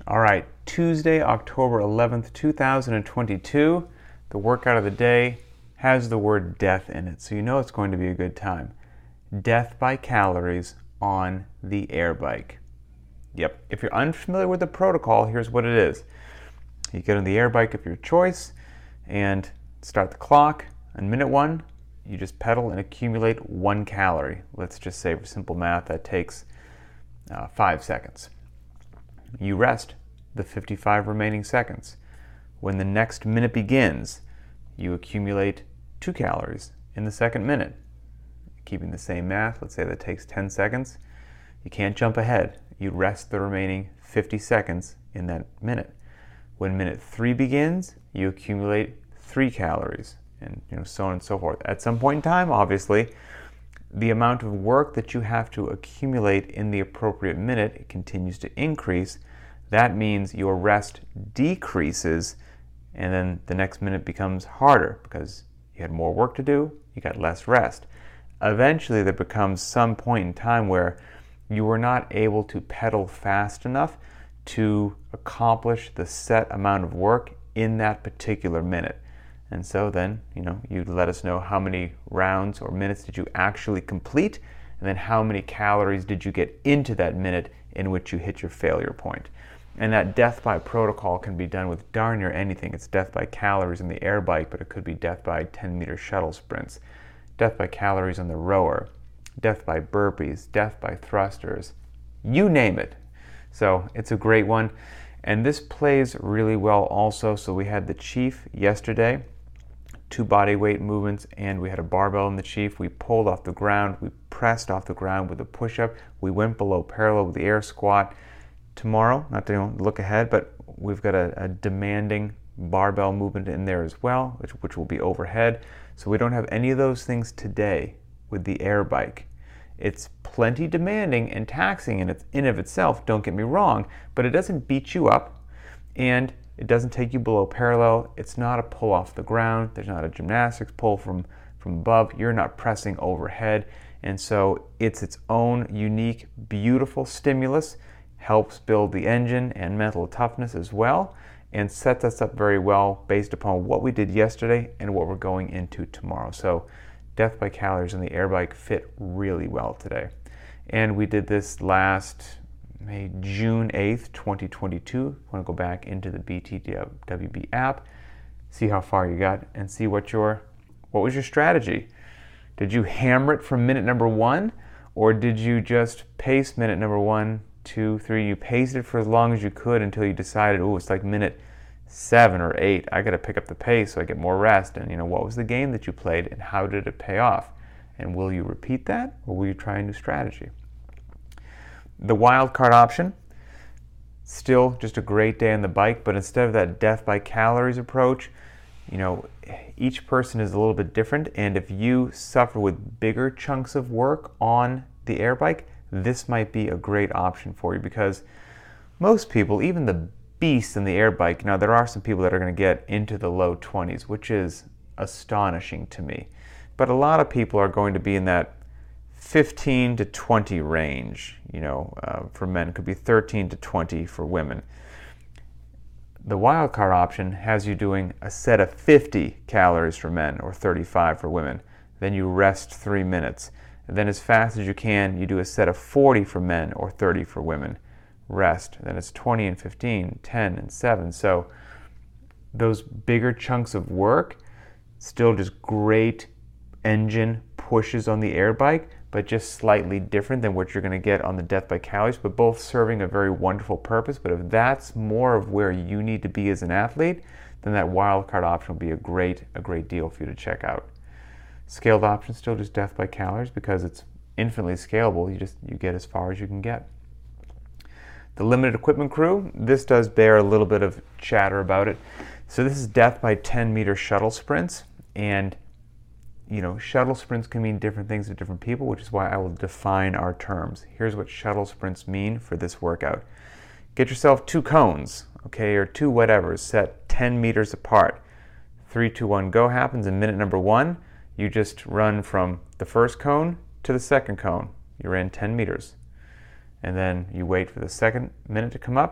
All right, Tuesday, October 11th, 2022. The workout of the day has the word death in it, so you know it's going to be a good time. Death by calories on the air bike. Yep, if you're unfamiliar with the protocol, here's what it is. You get on the air bike of your choice and start the clock. On minute 1, you just pedal and accumulate 1 calorie. Let's just say for simple math, that takes 5 seconds. You rest the 55 remaining seconds. When the next minute begins, you accumulate 2 calories in the second minute. Keeping the same math, let's say that takes 10 seconds. You can't jump ahead. You rest the remaining 50 seconds in that minute. When minute 3 begins, you accumulate 3 calories, and so on and so forth. At some point in time, obviously, the amount of work that you have to accumulate in the appropriate minute continues to increase. That means your rest decreases, and then the next minute becomes harder because you had more work to do, you got less rest. Eventually, there becomes some point in time where you are not able to pedal fast enough to accomplish the set amount of work in that particular minute. And so then, you let us know how many rounds or minutes did you actually complete, and then how many calories did you get into that minute in which you hit your failure point. And that death by protocol can be done with darn near anything. It's death by calories on the air bike, but it could be death by 10-meter shuttle sprints, death by calories on the rower, death by burpees, death by thrusters, you name it. So it's a great one. And this plays really well also. So we had the Chief yesterday, 2 body weight movements, and we had a barbell in the Chief. We pulled off the ground, we pressed off the ground with a push-up, we went below parallel with the air squat. Tomorrow, not to look ahead, but we've got a demanding barbell movement in there as well, which will be overhead. So we don't have any of those things today with the air bike. It's plenty demanding and taxing in of itself, don't get me wrong, but it doesn't beat you up and it doesn't take you below parallel. It's not a pull off the ground. There's not a gymnastics pull from above. You're not pressing overhead. And so it's its own unique, beautiful stimulus, helps build the engine and mental toughness as well, and sets us up very well based upon what we did yesterday and what we're going into tomorrow. So death by calories on the air bike fit really well today. And we did this last June 8th, 2022. I want to go back into the BTWB app, see how far you got, and see what was your strategy. Did you hammer it from minute number 1, or did you just pace minute number 1, 2, 3? You paced it for as long as you could until you decided, it's like minute 7 or 8. I got to pick up the pace so I get more rest. And what was the game that you played and how did it pay off? And will you repeat that, or will you try a new strategy? The wild card option, still just a great day on the bike, but instead of that death by calories approach, each person is a little bit different, and if you suffer with bigger chunks of work on the air bike, this might be a great option for you, because most people, even the beasts in the air bike, there are some people that are going to get into the low 20s, which is astonishing to me. But a lot of people are going to be in that 15 to 20 range, for men. It could be 13 to 20 for women. The wildcard option has you doing a set of 50 calories for men or 35 for women. Then you rest 3 minutes. And then as fast as you can, you do a set of 40 for men or 30 for women. Rest. Then it's 20 and 15, 10 and 7. So those bigger chunks of work, still just great engine pushes on the air bike, but just slightly different than what you're going to get on the death by calories, but both serving a very wonderful purpose. But if that's more of where you need to be as an athlete, then that wildcard option will be a great deal for you to check out. Scaled option, still just death by calories, because it's infinitely scalable. You get as far as you can get. The limited equipment crew, this does bear a little bit of chatter about it. So this is death by 10-meter shuttle sprints, and shuttle sprints can mean different things to different people, which is why I will define our terms. Here's what shuttle sprints mean for this workout. Get yourself 2 cones, or 2 whatevers, set 10 meters apart. 3, 2, 1, go happens in minute number 1. You just run from the first cone to the second cone. You ran 10 meters. And then you wait for the second minute to come up,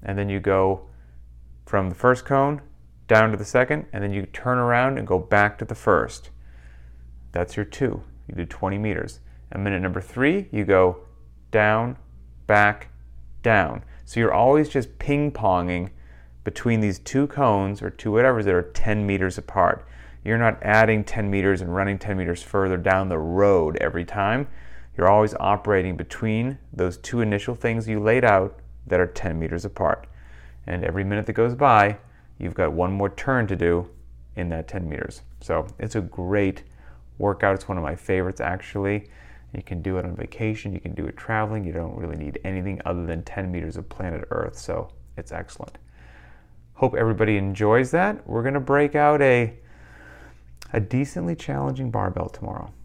and then you go from the first cone down to the second, and then you turn around and go back to the first. That's your 2. You did 20 meters. And minute number 3, you go down, back, down. So you're always just ping-ponging between these 2 cones or 2 whatevers that are 10 meters apart. You're not adding 10 meters and running 10 meters further down the road every time. You're always operating between those 2 initial things you laid out that are 10 meters apart. And every minute that goes by, you've got 1 more turn to do in that 10 meters. So it's a great workout. It's one of my favorites, actually. You can do it on vacation. You can do it traveling. You don't really need anything other than 10 meters of planet Earth. So it's excellent. Hope everybody enjoys that. We're going to break out a decently challenging barbell tomorrow.